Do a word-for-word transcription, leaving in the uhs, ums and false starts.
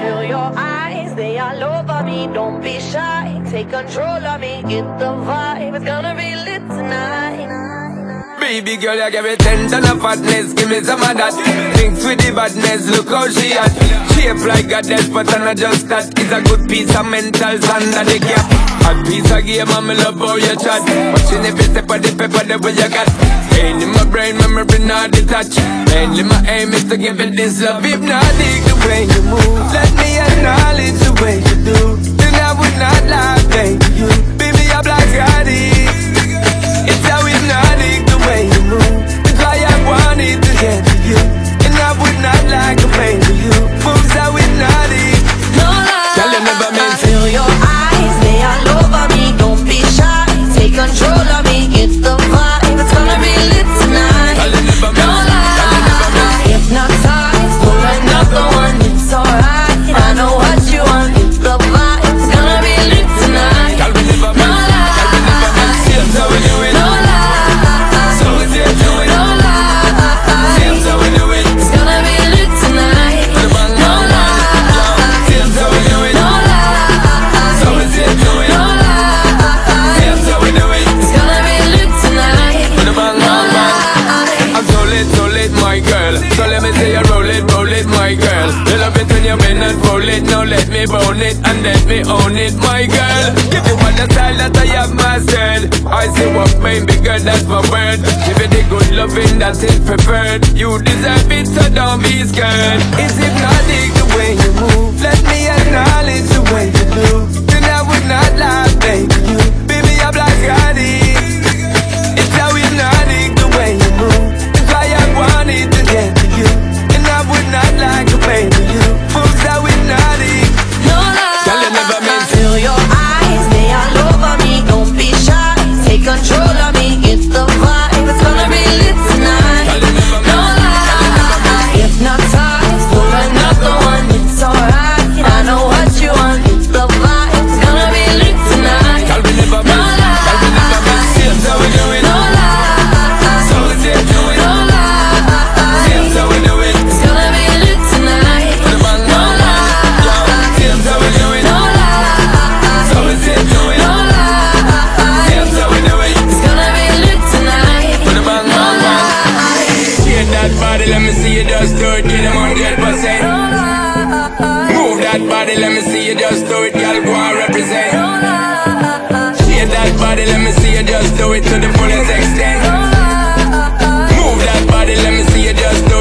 feel your eyes, they all over me. Don't be shy, take control of me. Get the vibe, it's gonna be lit tonight. Baby girl, you give me ten ton of fatness, give me some of that. Mixed with the badness, look how she at. Shape like a death, but I'm not just that. It's a good piece of mental under the gap. A piece of game, I'm in love how you chat. Watching every step of the pepper, the way you got. Pain in my brain, memory not detached. Mainly my aim is to give it this love. If not, dig the way you move. Let me acknowledge the way you do. Then I would not lie, baby, you. Baby, I'm like Gotti. It's how hypnotic the way you move. That's why I wanted to get to you. And I would not like to play with you. Moves how hypnotic. No lie, Tell you never meant to. feel your eyes, they all over me. Don't be shy, take control of me. Get the vibe, it's gonna be lit tonight. Tell you never meant No to. lie, hypnotized, pull another one, it's alright. I know what you want, get the vibe, it's gonna be lit tonight. Tell me never No meant to. Tell me never meant to. See how we do it. No lie, So we say do it. no lie, See how we do it. it's gonna be lit tonight. Put the bang No on, bang. lie, See how we do it. no lie, So we say do it. no lie, See how we do it. it's gonna be lit tonight. Put the bang on, bang. I'm so lit, so lit, my girl. So let me say you roll it, roll it, my girl. You love it when you bend and roll it. Now let me bone it and let me own it, my girl. Give you all the style that I have mastered. I say what made me good, that's my word. Give you the good loving that is preferred. You deserve it, so don't be scared. It's hypnotic the way you move. Let me acknowledge the way you do. Then I would not lie, baby, you. Baby, I'm like Gotti. It's how hypnotic the way you move. That's why I wanted to get to you. And I would not like to play with you. Moves how hypnotic. No lie, Girl, you never meant to. feel your eyes, they all over me. Don't be shy, take control of me. Get the vibe, it's gonna be lit tonight. Girl, you never No meant to. lie, hypnotized, pull another one, it's alright. I know what you want, get the vibe, it's gonna be lit tonight. Girl, we never No meant to. Girl, we never meant to. See how we do it. No lie, So we say do it. no lie, See how we do it. it's gonna be lit tonight. Put the bang No on, bang. lie, See how we do it. no lie, So we say do it. no lie, See how we do it. it's gonna be lit tonight. Put the bang on, bang. Get that body, let me see you just do it. Get them one hundred percent. Move that body, let me see you just do it. Girl, go and represent. Shake that body, let me see you just do it to the fullest extent. Move that body, let me see you just do